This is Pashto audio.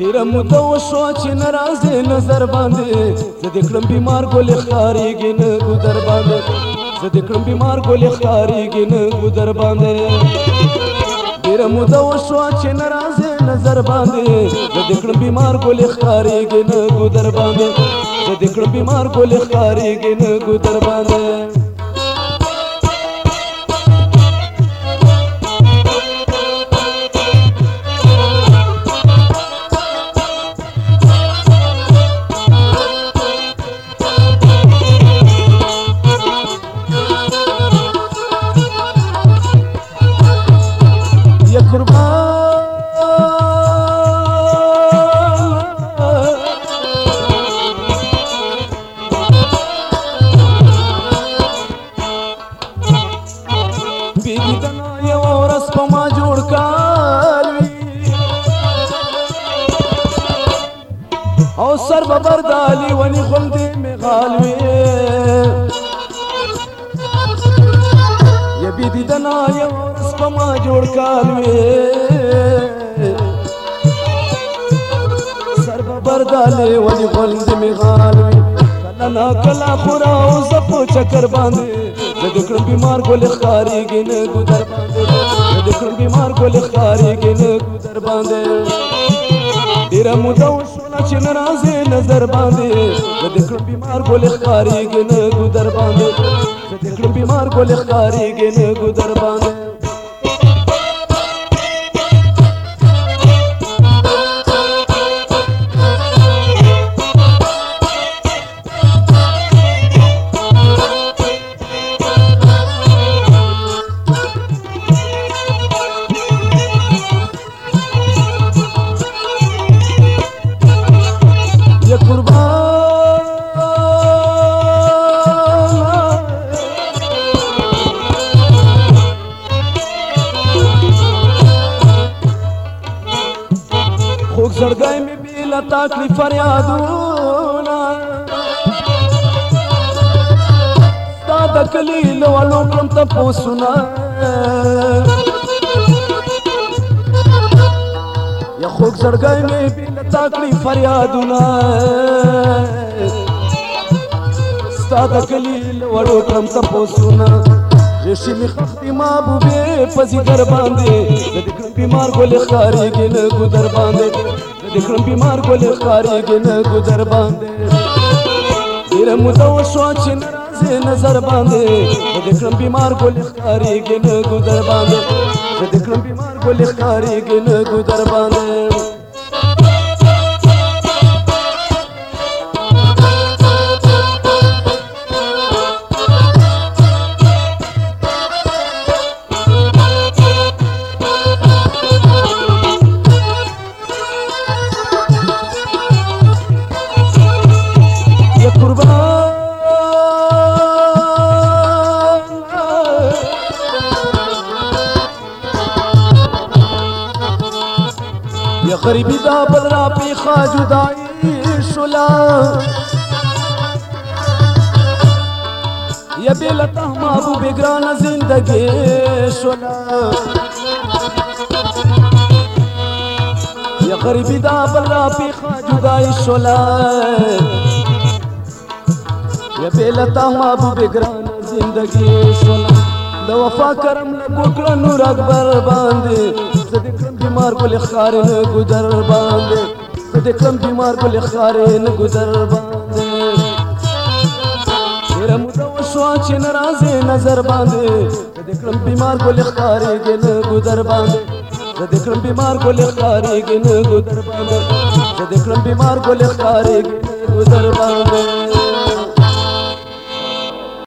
ډېره موده وشوه چې نه راځې نظر باندې زه دې کړم بیمار ګلې ښکارېږي نه ګودر باندې زه دې کړم بیمار ګلې ښکارېږي نه ګودر باندې ډېره موده وشوه چې نه راځې نظر باندې زه دې کړم بیمار ګلې ښکارېږي نه ګودر باندې زه دې کړم بیمار ګلې ښکارېږي نه ګودر باندې او سر ببردالی ونی غلدی مغالوی یا بیدی دنا یا ورس پما جوڑ کالوی سر ببردالی ونی غلدی مغالوی کلنا کلا خورا او زپو چکر باندے زدکرم بیمار گل اخکاری گن گودر باندے زدکرم بیمار گل اخکاری گن گودر باندے ډېره موده وشوله چې نه راځې نظر باندې زه دې کړم بیمار ګل ښکارېږي نه ګودر باندې زه دې کړم بیمار ګل ښکارېږي نه ګودر باندې خوږ زړګی مې بې له تکلیف فریادونه ستا د کلي له والو کړم تپوسونه یا خوږ زړګی مې بې له تکلیف فریادونه ستا د کلي له والو کړم تپوسونه ریشمې خښتې محبوبې په ځیګر باندې زه دې کړم بیمار ګل ښکارېږي نه ګودر باندې زه دې کړم بیمار ګل ښکارېږي نه ګودر باندې ډېره موده وشوه چې نه راځې نظر باندې زه دې کړم بیمار ګل ښکارېږي نه ګودر باندې زه دې کړم بیمار ګل ښکارېږي نه ګودر باندې یا غریبی دا بل را پیخا جدائی شلا یا بیلتا محبوب گران زندگی شلا یا غریبی دا بل را پیخا جدائی شلا یا بیلتا محبوب گران زندگی شلا د وفا کرم لګو کړه نور اکبر باندې زه دې کړم بیمار ګل ښکارې نه ګودر باندې زه دې کړم بیمار ګل ښکارې نه ګودر باندې ډېره موده وشوه چې نه راځې نظر باندې زه دې کړم بیمار ګل ښکارېږي نه ګودر باندې زه دې کړم بیمار ګل ښکارېږي نه ګودر باندې زه دې کړم بیمار ګل ښکارېږي نه ګودر باندې